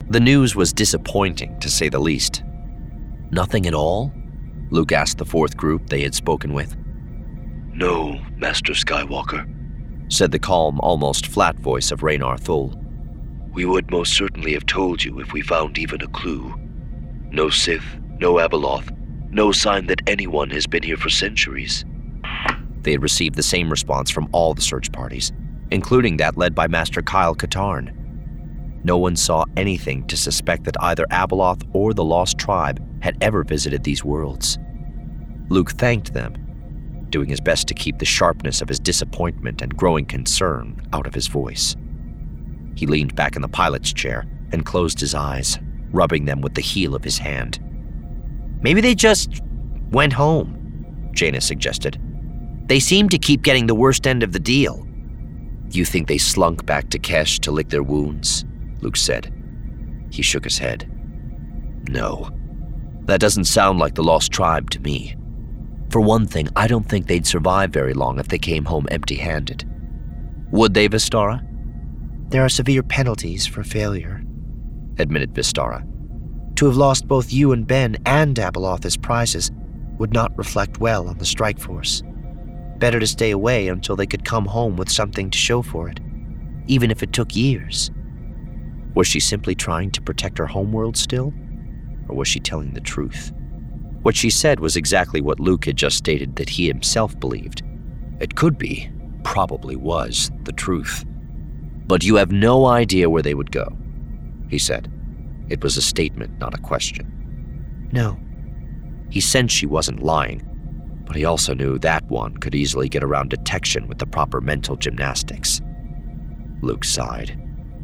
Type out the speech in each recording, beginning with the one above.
The news was disappointing, to say the least. "Nothing at all?" Luke asked the fourth group they had spoken with. "No, Master Skywalker," said the calm, almost flat voice of Raynar Thul. "We would most certainly have told you if we found even a clue. No Sith, no Abeloth, no sign that anyone has been here for centuries." They had received the same response from all the search parties, including that led by Master Kyle Katarn. No one saw anything to suspect that either Abeloth or the Lost Tribe had ever visited these worlds. Luke thanked them, doing his best to keep the sharpness of his disappointment and growing concern out of his voice. He leaned back in the pilot's chair and closed his eyes, rubbing them with the heel of his hand. "Maybe they just went home," Jaina suggested. "They seem to keep getting the worst end of the deal." "You think they slunk back to Kesh to lick their wounds?" Luke said. He shook his head. "No, that doesn't sound like the Lost Tribe to me. For one thing, I don't think they'd survive very long if they came home empty-handed. Would they, Vistara?" "There are severe penalties for failure," admitted Vistara. "To have lost both you and Ben and Abeloth as prizes would not reflect well on the strike force. Better to stay away until they could come home with something to show for it, even if it took years." Was she simply trying to protect her homeworld still? Or was she telling the truth? What she said was exactly what Luke had just stated that he himself believed. It could be, probably was, the truth. "But you have no idea where they would go," he said. It was a statement, not a question. "No." He sensed she wasn't lying, but he also knew that one could easily get around detection with the proper mental gymnastics. Luke sighed.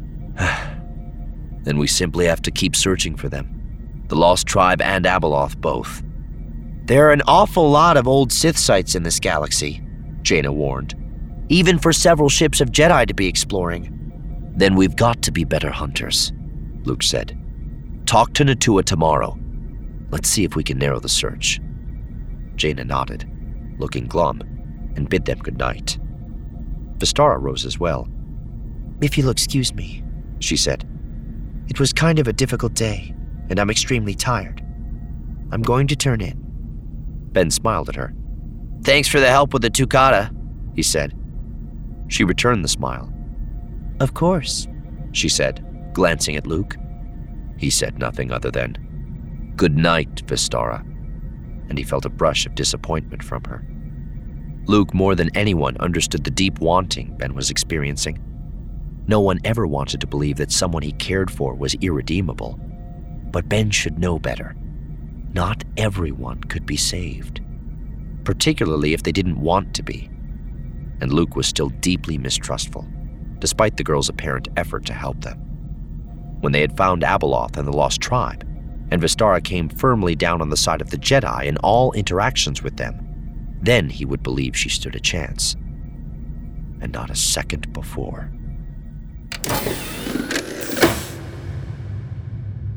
"Then we simply have to keep searching for them. The Lost Tribe and Abeloth both." "There are an awful lot of old Sith sites in this galaxy," Jaina warned. "Even for several ships of Jedi to be exploring." "Then we've got to be better hunters," Luke said. "Talk to Natua tomorrow. Let's see if we can narrow the search." Jaina nodded, looking glum, and bid them good night. Vistara rose as well. "If you'll excuse me," she said. "It was kind of a difficult day, and I'm extremely tired. I'm going to turn in." Ben smiled at her. "Thanks for the help with the Tukata," he said. She returned the smile. "Of course," she said, glancing at Luke. He said nothing other than, "Good night, Vistara," and he felt a brush of disappointment from her. Luke, more than anyone, understood the deep wanting Ben was experiencing. No one ever wanted to believe that someone he cared for was irredeemable. But Ben should know better. Not everyone could be saved, particularly if they didn't want to be. And Luke was still deeply mistrustful, despite the girl's apparent effort to help them. When they had found Abeloth and the Lost Tribe, and Vistara came firmly down on the side of the Jedi in all interactions with them, then he would believe she stood a chance. And not a second before.